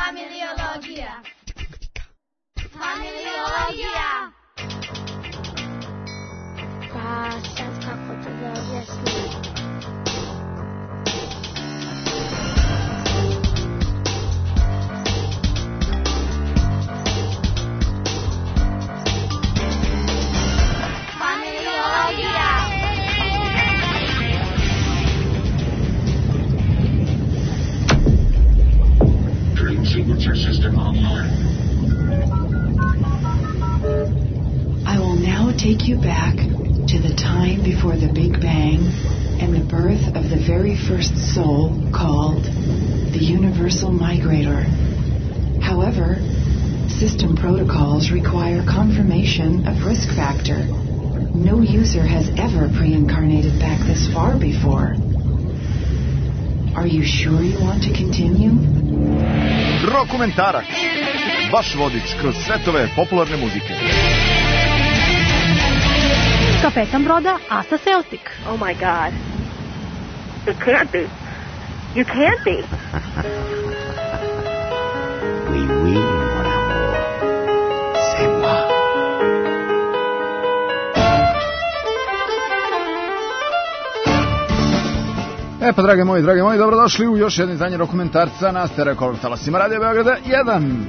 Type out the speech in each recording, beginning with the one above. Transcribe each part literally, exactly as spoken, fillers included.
Familiologija. Familiologija. Pa sad kako to da objasnim? I will now take you back to the time before the Big Bang and the birth of the very first soul called the Universal Migrator. However, system protocols require confirmation of risk factor. No user has ever pre-incarnated back this far before. Are you sure you want to continue? Rokumentarac. Vaš vodič kroz svetove popularne muzike. Kapetan broda Asa Celtic. Oh my God. It can't be. You can't be. Oui, oui, mon amour. C'est moi. E pa, drage moji, drage moji, dobrodošli u još jedno izdanje Rokumentarca na Stereo Color talasima Radio Beograda jedan.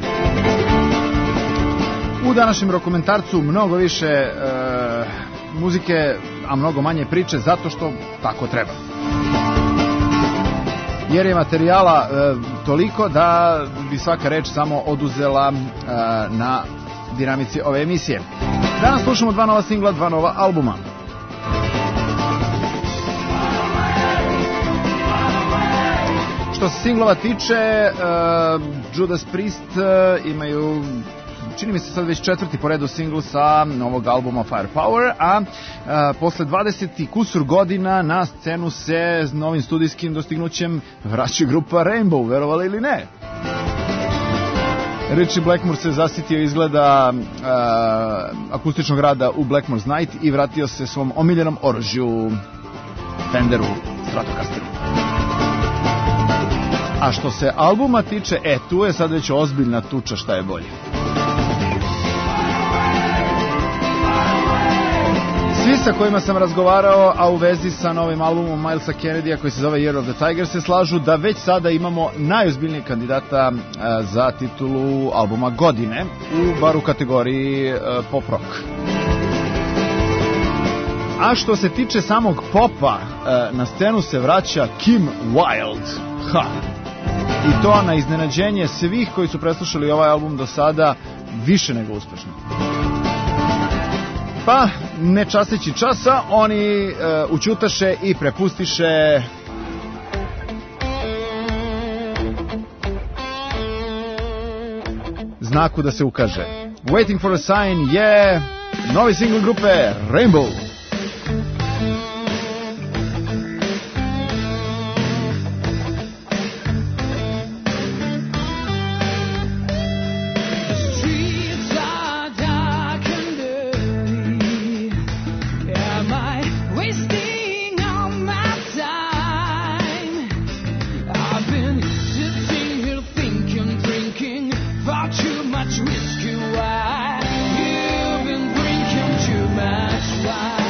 U današnjem Rokumentarcu mnogo više e, muzike, a mnogo manje priče, zato što tako treba. Jer je materijala e, toliko da bi svaka reč samo oduzela e, na dinamici ove emisije. Danas slušamo dva nova singla, dva nova albuma. Što se singlova tiče, uh, Judas Priest uh, imaju, čini mi se sad već četvrti po redu singl sa novog albuma Firepower, a uh, posle dvadeset i kusur godina na scenu se s novim studijskim dostignućem vraća grupa Rainbow, verovali ili ne? Richie Blackmore se zasitio izgleda uh, akustičnog rada u Blackmore's Night i vratio se svom omiljenom oružju Fenderu Stratocasteru. A što se albuma tiče, e, tu je sad već ozbiljna tuča šta je bolje. Svi sa kojima sam razgovarao, a u vezi sa novim albumom Milesa Kennedya koji se zove Year of the Tiger, se slažu da već sada imamo najozbiljnijeg kandidata a, za titulu albuma godine, u bar u kategoriji a, pop rock. A što se tiče samog popa, a, na scenu se vraća Kim Wilde. Ha! I to na iznenađenje svih koji su preslušali ovaj album do sada, više nego uspešno. Pa, ne časeći časa, oni uh, učutaše i prepustiše znaku da se ukaže. Waiting for a Sign je novi singl grupe Rainbow. Too much whiskey, why? You've been drinking too much wine.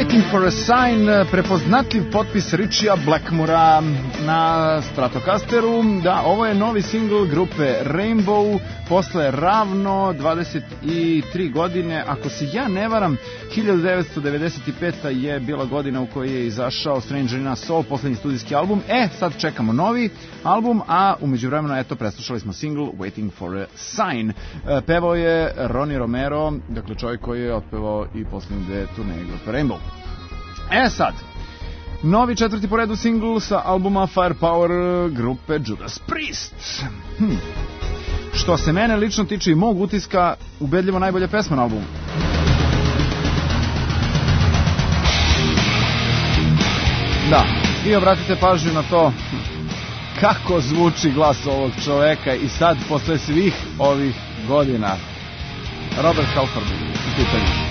Waiting for a Sign, prepoznatljiv potpis Richija Blackmora na Stratocasteru. Da, ovo je novi singl grupe Rainbow posle ravno dvadeset tri godine. Ako se ja ne varam, hiljadu devetsto devedeset peta. je bila godina u kojoj je izašao Stranger in a Soul, poslednji studijski album. E, sad čekamo novi album, a u međuvremenu, eto, preslušali smo singl Waiting for a Sign. Pevao je Ronnie Romero, dakle čovjek koji je otpevao i poslednje dve turneje grupe Rainbow. E sad, novi četvrti po redu singl sa albuma Firepower grupe Judas Priest. Hm. Što se mene lično tiče i mog utiska, ubedljivo najbolja pesma na albumu. Da, i obratite pažnju na to kako zvuči glas ovog čoveka i sad posle svih ovih godina. Robert Halford u pitanju.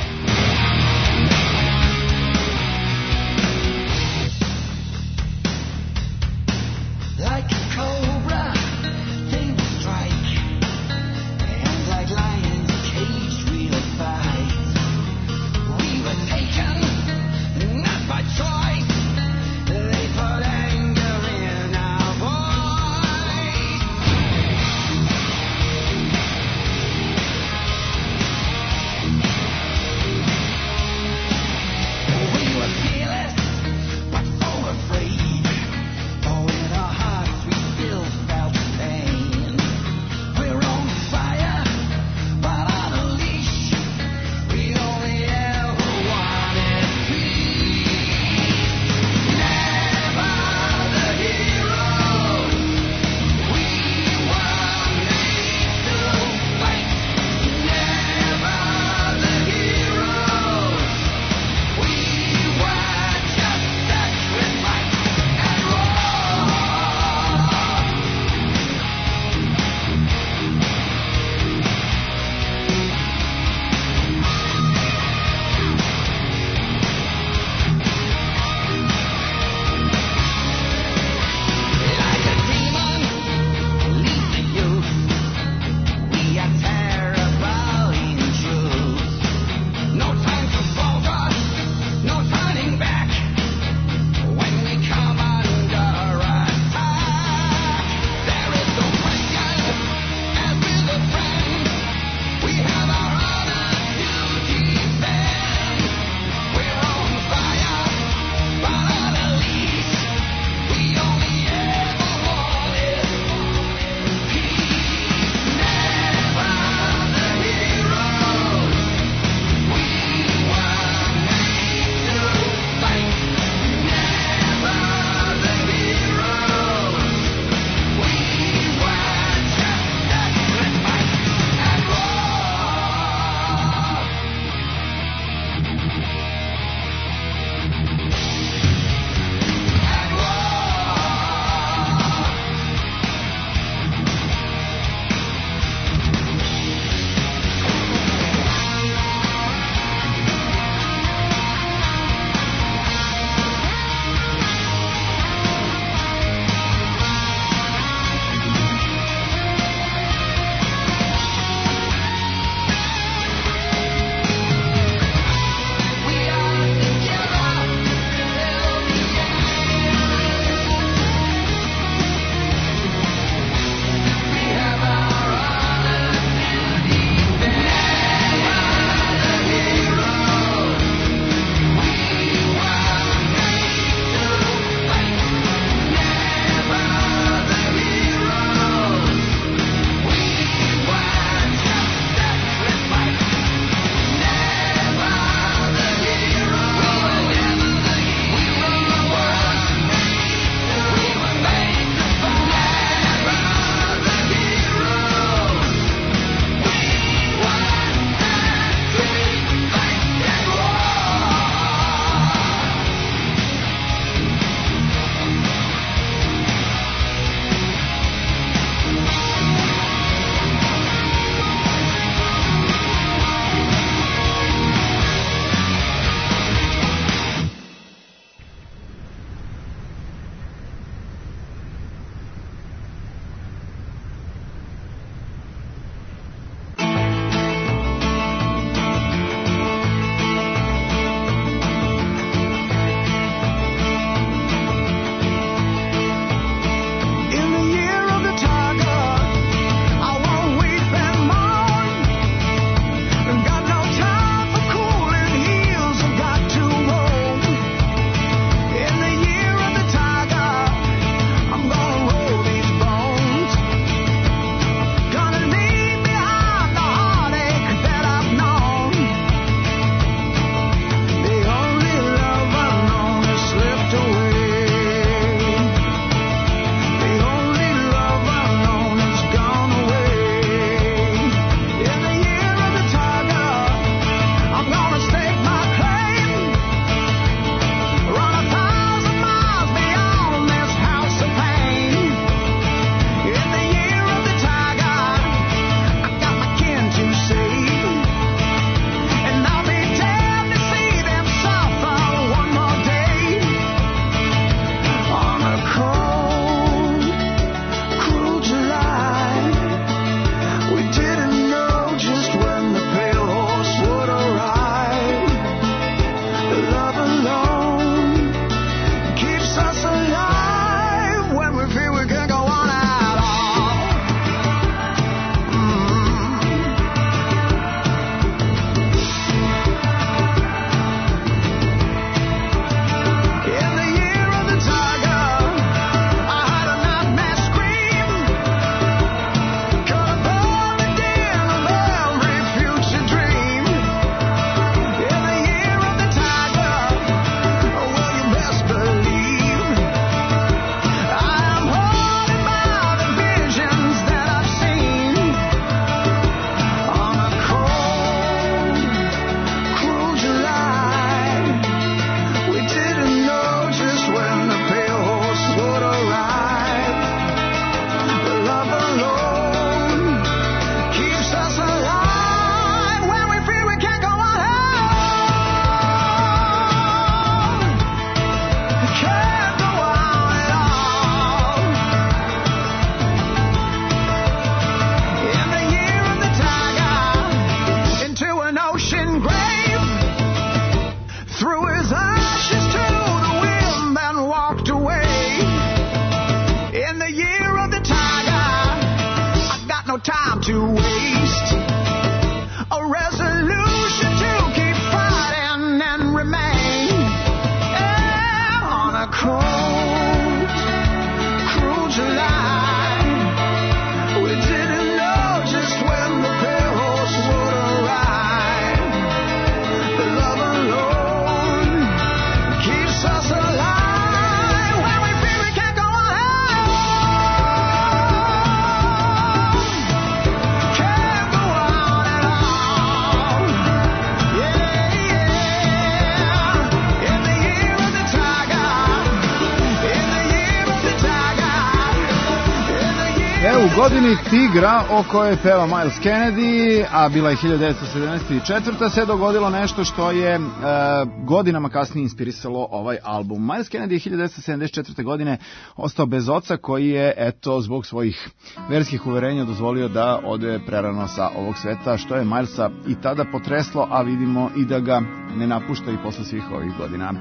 godini tigra o kojoj peva Miles Kennedy, a bila je hiljadu devetsto sedamdeset četvrta. se dogodilo nešto što je e, godinama kasnije inspirisalo ovaj album. Miles Kennedy je hiljadu devetsto sedamdeset četvrte. godine ostao bez oca, koji je, eto, zbog svojih verskih uverenja dozvolio da ode prerano sa ovog sveta, što je Milesa i tada potreslo, a vidimo i da ga ne napušta i posle svih ovih godina.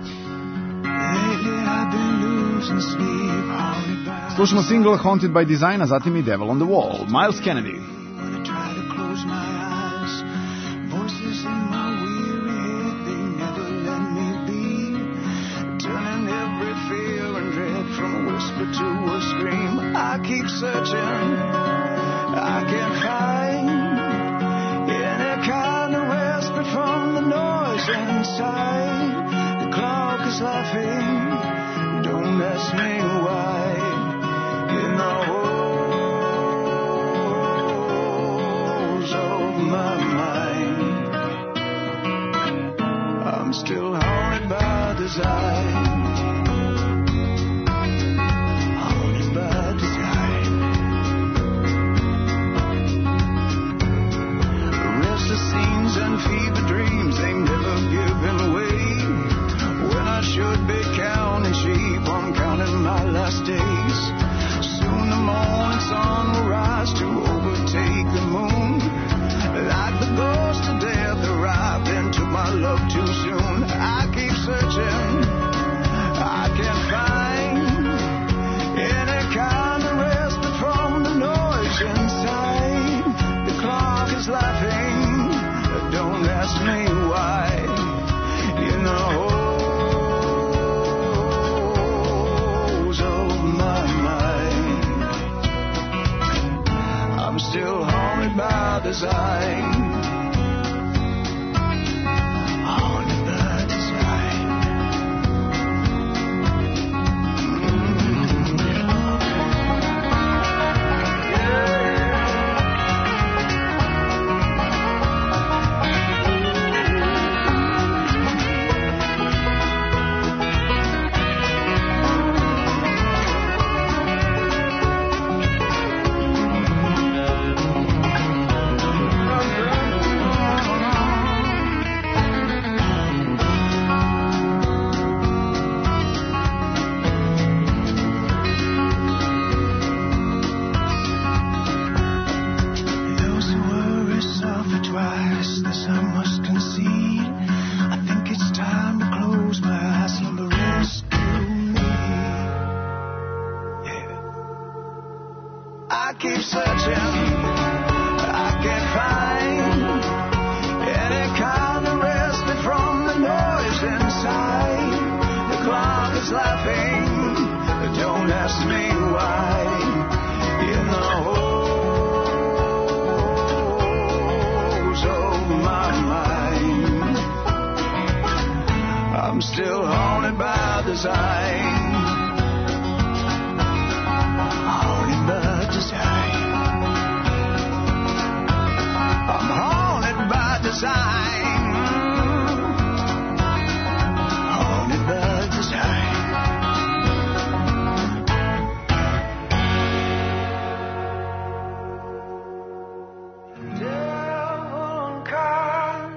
Slušamo single Haunted by Design, a zatim i Devil on the Wall. Miles Kennedy. To a scream, I keep searching, I can't find any kind of respite from the noise inside. The clock is laughing, don't ask me why. In the holes of my mind, I'm still haunted by desire. And fever dreams, they never given way. When I should be counting sheep, I'm counting my last days. Soon the morning sun will rise to overtake the moon. Like the ghost of death arrived and took my love too soon. I keep searching, I can't find any kind of respite from the noise inside. The clock is laughing, don't ask me why. In the holes of my mind, I'm still haunted by design. Haunted by design.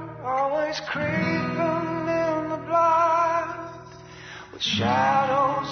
Shadows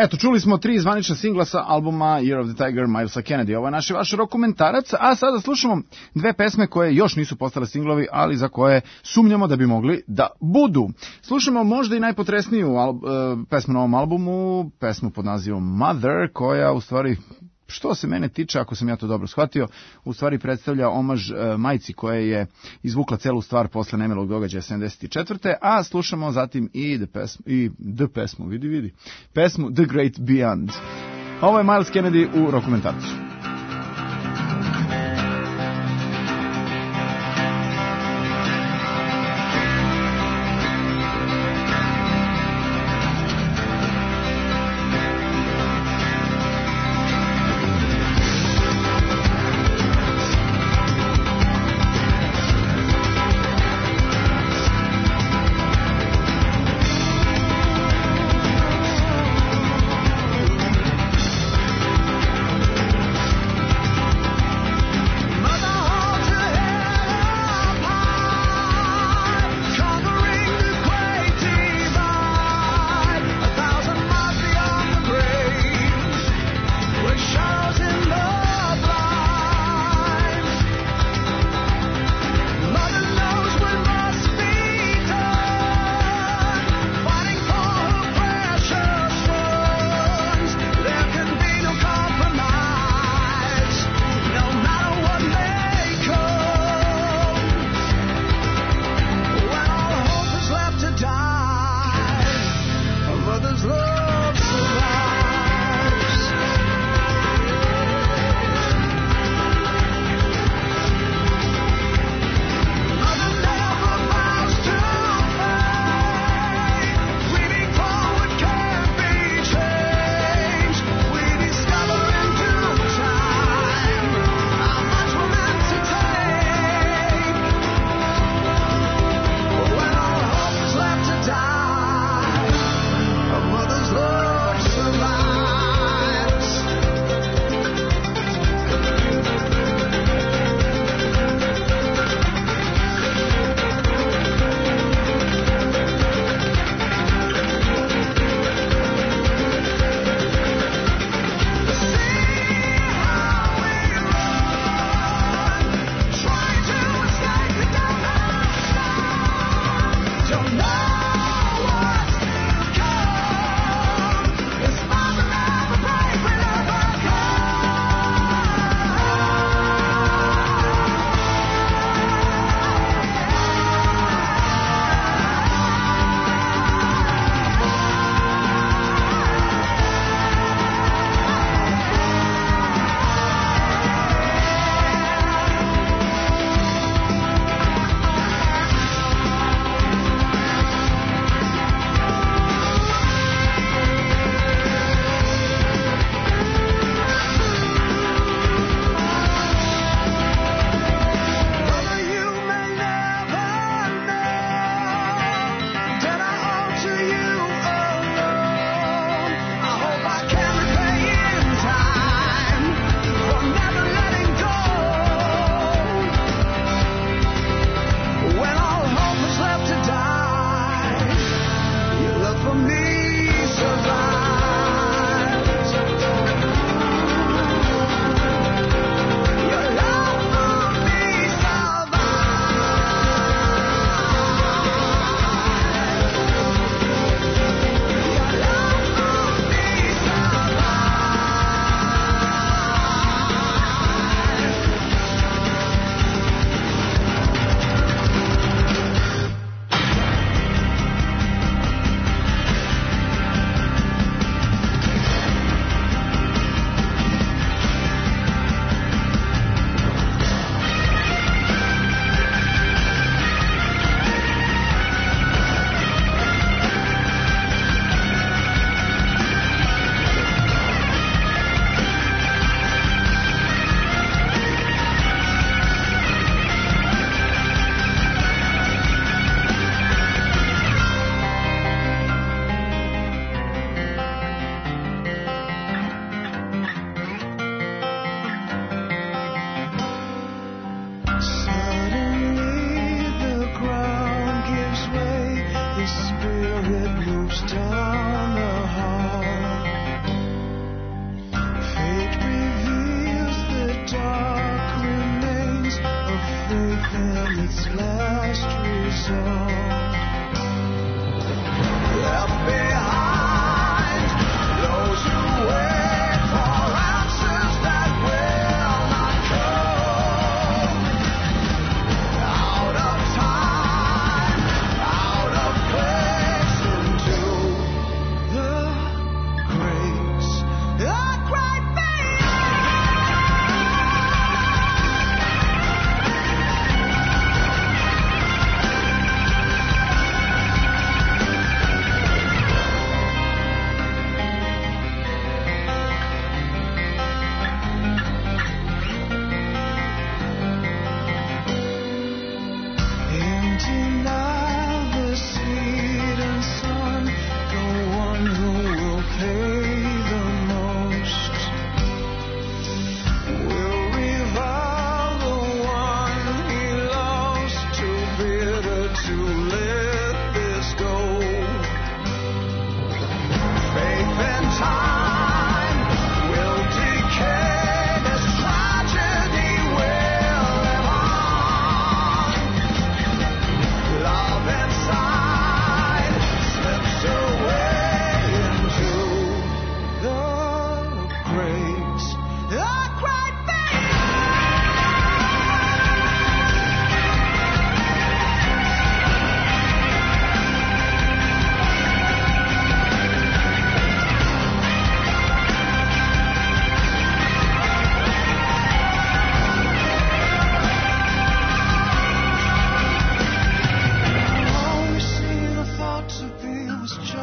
Eto, čuli smo tri zvanična singla sa albuma Year of the Tiger Milesa Kennedy. Ovo je naš i vaš dokumentarac, a sada slušamo dve pesme koje još nisu postale singlovi, ali za koje sumnjamo da bi mogli da budu. Slušamo možda i najpotresniju al- pesmu na ovom albumu, pesmu pod nazivom Mother, koja u stvari, što se mene tiče, ako sam ja to dobro shvatio, u stvari predstavlja omaž e, majci koja je izvukla celu stvar posle nemilog događaja sedamdeset četvrte. A slušamo zatim i the pesmu, i the pesmu, vidi, vidi, pesmu The Great Beyond. Ovo je Miles Kennedy u dokumentarcu. Mother,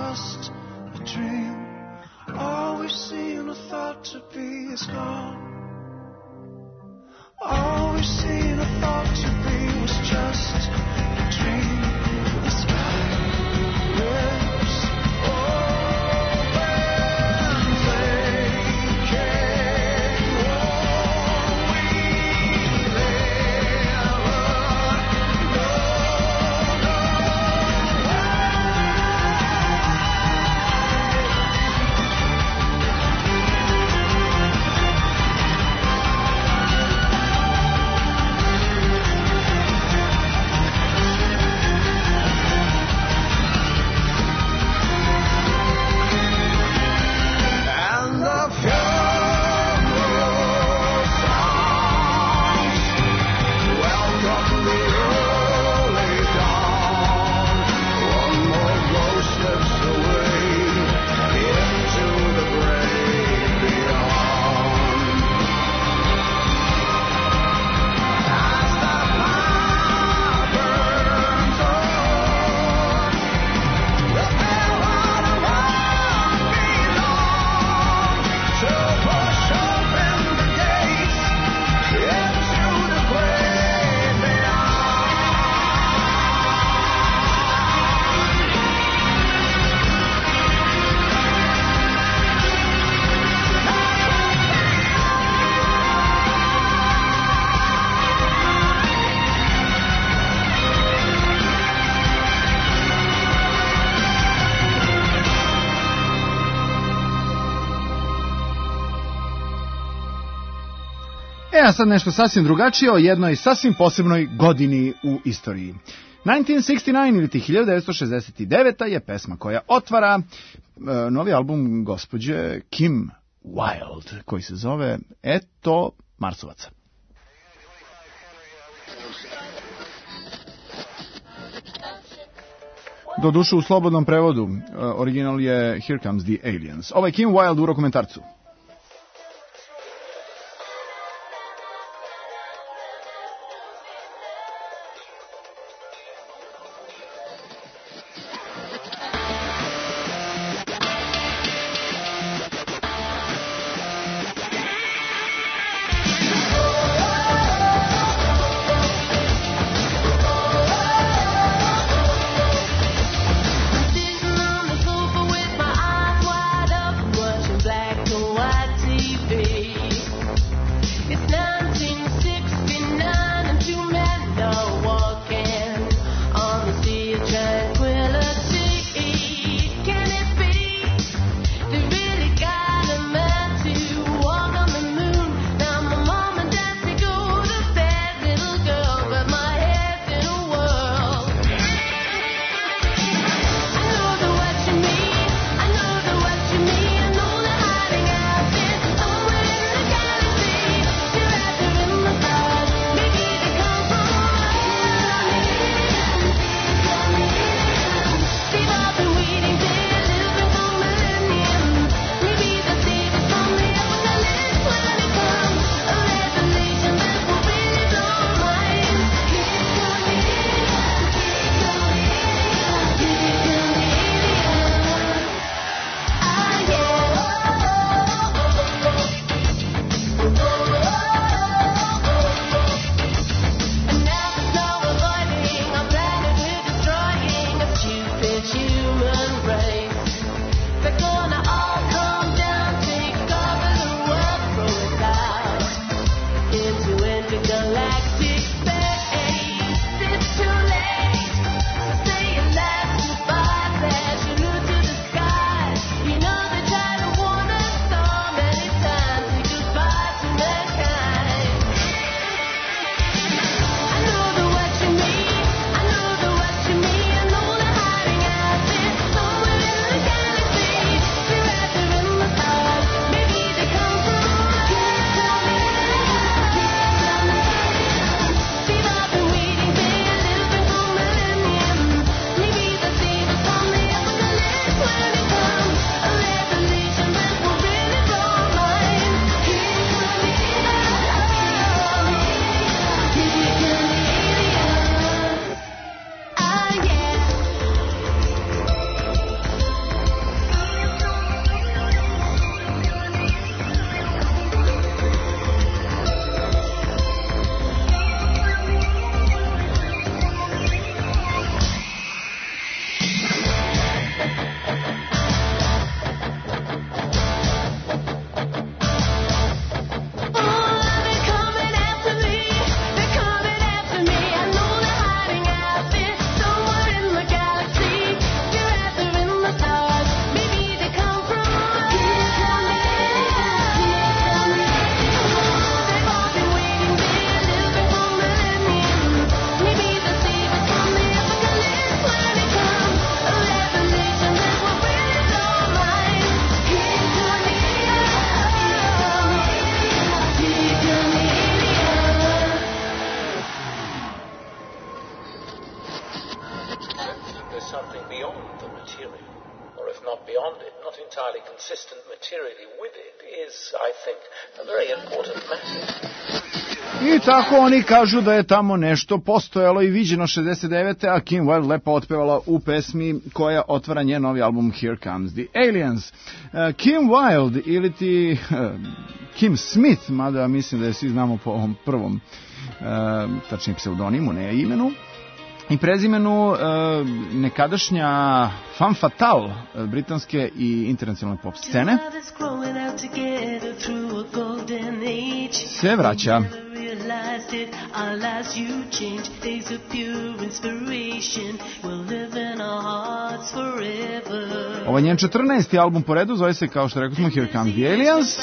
just a dream. All we've seen or thought to be is gone. All we've seen or thought to be was just a dream. The sky rips open, taking what we E, a sad nešto sasvim drugačije o jednoj sasvim posebnoj godini u istoriji. devetnaest šezdeset devet ili ti hiljadu devetsto šezdeset devet je pesma koja otvara e, novi album gospođe Kim Wilde, koji se zove Eto Marsovaca. Do duše u slobodnom prevodu, e, original je Here Comes the Aliens. Ovo je Kim Wilde u Rokomentarcu. Back to not beyond it, not entirely consistent materially with it, is, I think, a very important message. I tako oni kažu da je tamo nešto postojalo i viđeno šezdeset devete a Kim Wilde lepo otpevala u pesmi koja otvara njen novi album Here Comes the Aliens. Uh, Kim Wilde ili ti uh, Kim Smith, mada mislim da je svi znamo po ovom prvom uh, tačnije pseudonimu, ne imenu i prezimenu, uh, nekadašnja femme fatale uh, britanske i internacionalne pop scene se vraća. Ovo je njen četrnaesti album po redu, zove se, kao što rekao smo, Here Comes the Aliens.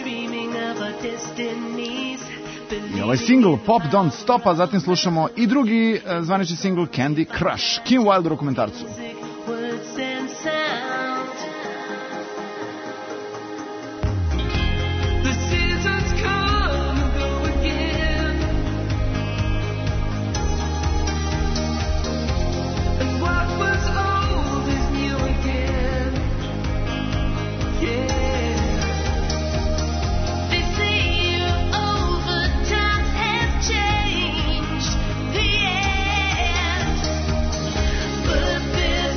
I ovaj single Pop Don't Stop, a zatim slušamo i drugi zvanični single Candy Crush, Kim Wilde u dokumentarcu. But there's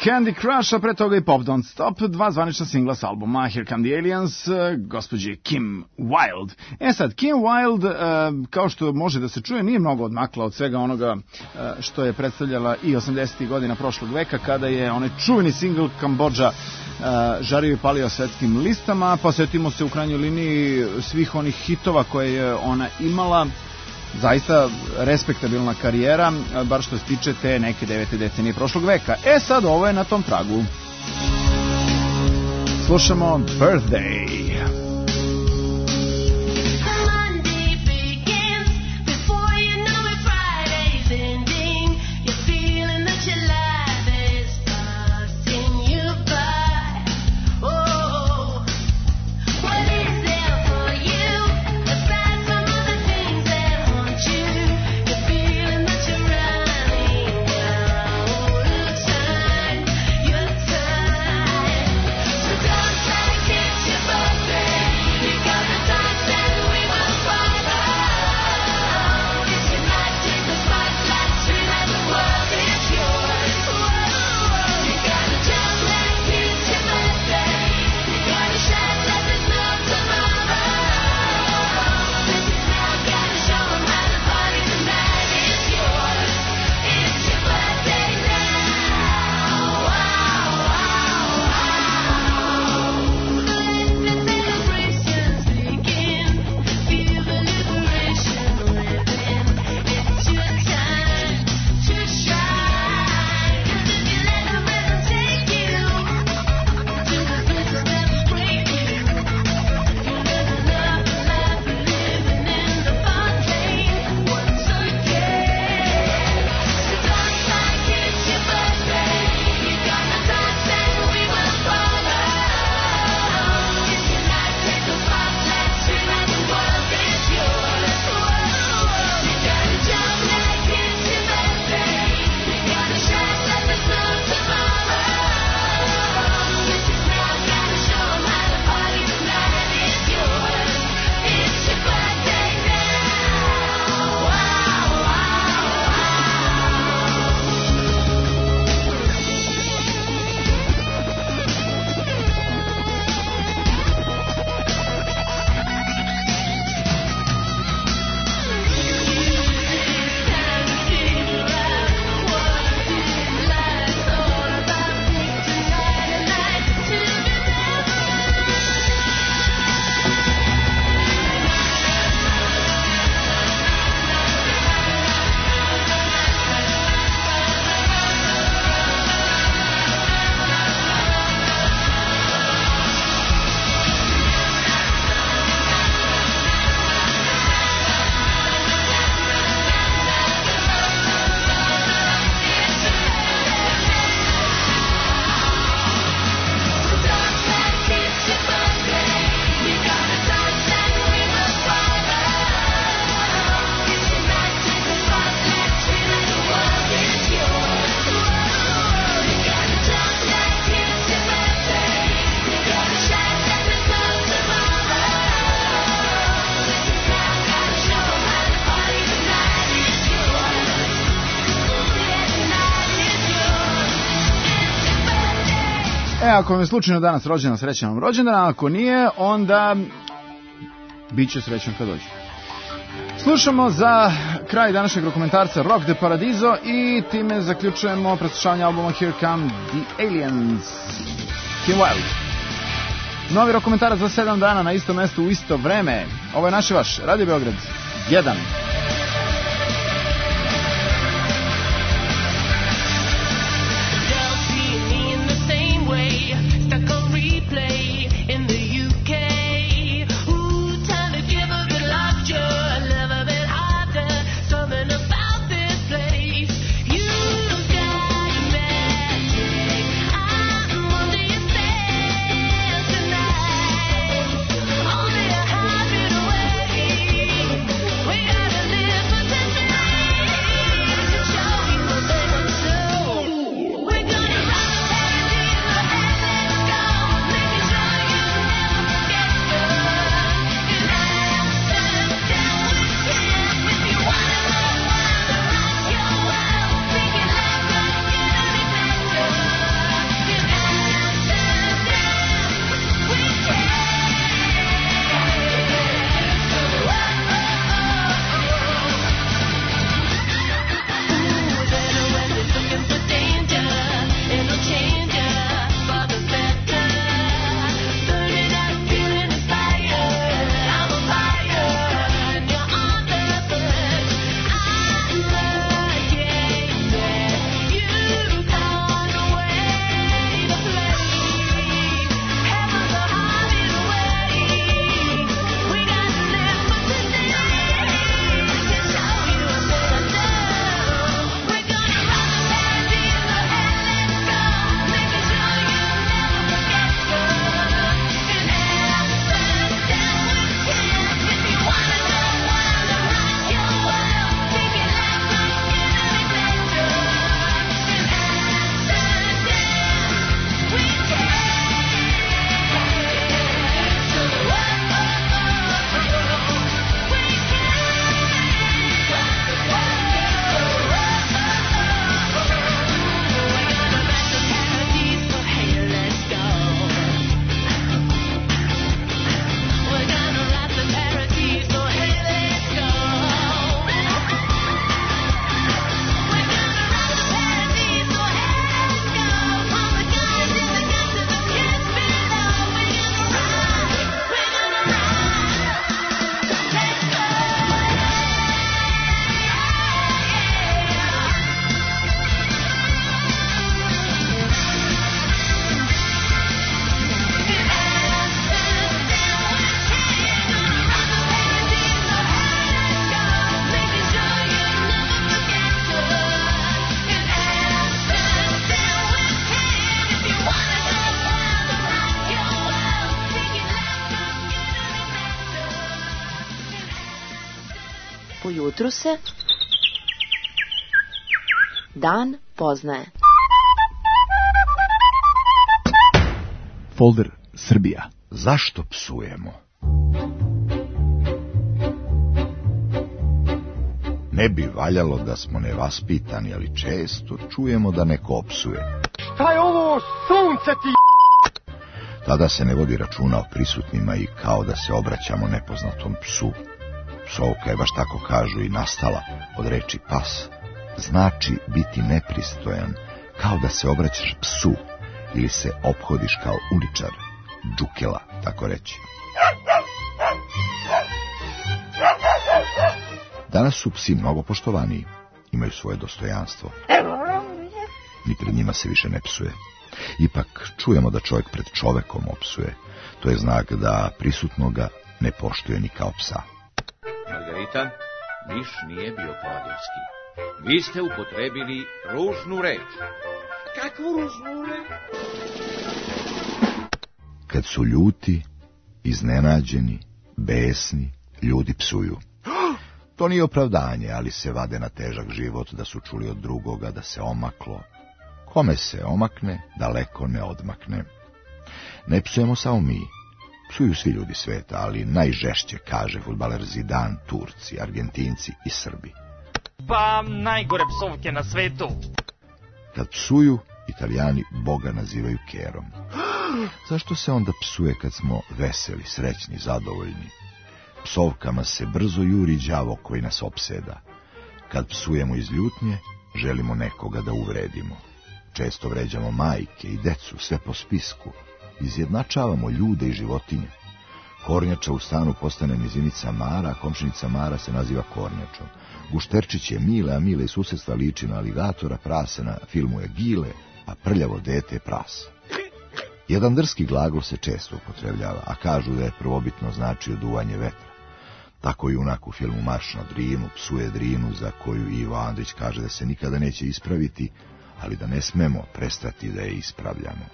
Candy Crush, a pre toga i Pop Don't Stop, dva zvanična singla s albuma Here Come the Aliens, gospođe Kim Wilde. E sad, Kim Wilde, kao što može da se čuje, nije mnogo odmakla od svega onoga što je predstavljala i osamdesetih godina prošlog veka, kada je onaj čuveni singl Kambodža žario i palio svetskim listama. Posjetimo se u krajnjoj liniji svih onih hitova koje je ona imala. Zaista respektabilna karijera, bar što se tiče te neke devete decenije prošlog veka. E sad, ovo je na tom tragu. Slušamo Birthday. E, ako vam je slučajno danas rođendan, srećan vam rođendan, ako nije, onda bit će srećan kad dođe. Slušamo za kraj današnjeg dokumentarca Rock the Paradiso i time zaključujemo preslušavanje albuma Here Come the Aliens. Kim Wilde. Novi dokumentarac za sedam dana na istom mestu u isto vreme. Ovo je naš i vaš Radio Beograd jedan. We gotta Ujutru se dan poznaje. Folder Srbija. Zašto psujemo? Ne bi valjalo da smo nevaspitani, ali često čujemo da neko opsuje. Šta je ovo, sunce ti? Tada se ne vodi računa o prisutnima i kao da se obraćamo nepoznatom psu. Psovka je, baš tako kažu, i nastala od reči pas. Znači biti nepristojan, kao da se obraćaš psu ili se ophodiš kao uličar, džukela, tako reći. Danas su psi mnogo poštovaniji, imaju svoje dostojanstvo. Ni pred njima se više ne psuje. Ipak čujemo da čovjek pred čovekom opsuje. To je znak da prisutnoga ne poštuje ni kao psa. Margarita, miš nije bio klađevski. Vi ste upotrebili ružnu reč. Kakvu ružnu reč? Kad su ljuti, iznenađeni, besni, ljudi psuju. To nije opravdanje, ali se vade na težak život da su čuli od drugoga da se omaklo. Kome se omakne, daleko ne odmakne. Ne psujemo samo mi. Psuju svi ljudi sveta, ali najžešće, kaže fudbaler Zidane, Turci, Argentinci i Srbi. Pa najgore psovke na svetu. Kad psuju, Italijani Boga nazivaju kerom. Zašto se onda psuje kad smo veseli, srećni, zadovoljni? Psovkama se brzo juri đavo koji nas opseda. Kad psujemo iz ljutnje, želimo nekoga da uvredimo. Često vređamo majke i decu, sve po spisku. Izjednačavamo ljude i životinje. Kornjača u stanu postane nizinica Mara, a komšinica Mara se naziva Kornjačom. Gušterčić je Mile, a Mile iz susedstva liči na aligatora, prase na filmu je Gile, a prljavo dete je prasa. Jedan drski glagol se često upotrebljava, a kažu da je prvobitno značio duvanje vetra. Tako junak u filmu Marš na Drinu psuje Drinu, za koju Ivo Andrić kaže da se nikada neće ispraviti, ali da ne smemo prestati da je ispravljamo.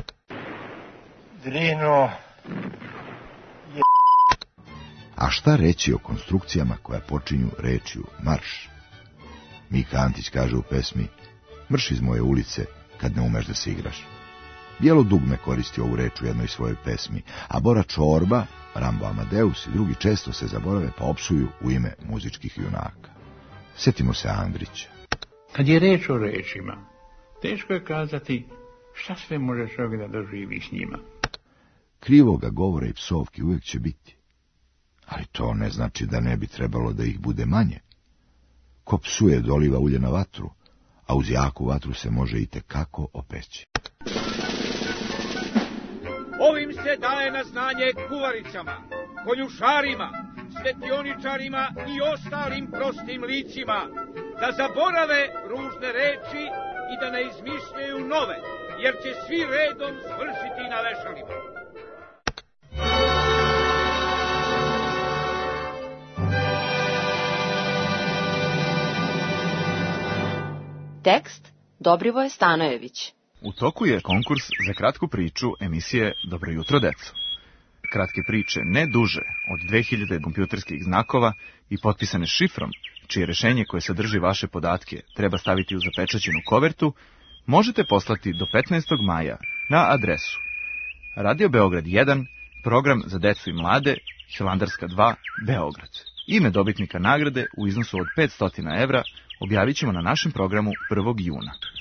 Drino je... A šta reći o konstrukcijama koja počinju rečju marš? Mika Antić kaže u pesmi: mrš iz moje ulice kad ne umeš da se igraš. Bijelo dugme koristi ovu reč u jednoj svojoj pesmi, a Bora Čorba, Rambo Amadeus i drugi često se zaborave pa opsuju u ime muzičkih junaka. Sjetimo se Andrića. Kad je reč o rečima, teško je kazati šta sve može čovjek da doživi s njima. Krivoga govora i psovki uvijek će biti, ali to ne znači da ne bi trebalo da ih bude manje. Ko psuje doliva ulje na vatru, a uz jaku vatru se može i tekako opeći. Ovim se daje na znanje kuvaricama, konjušarima, svetioničarima i ostalim prostim licima da zaborave ružne reči i da ne izmišljaju nove, jer će svi redom svršiti na vešalima. Tekst Dobrivoje Stanojević. U toku je konkurs za kratku priču emisije Dobro jutro, deco. Kratke priče ne duže od dve hiljade kompjuterskih znakova i potpisane šifrom, čije rešenje koje sadrži vaše podatke treba staviti u zapečaćenu kovertu, možete poslati do petnaestog maja na adresu Radio Beograd jedan, program za decu i mlade, Hilandarska dva, Beograd. Ime dobitnika nagrade u iznosu od petsto evra objavit ćemo na našem programu prvog juna.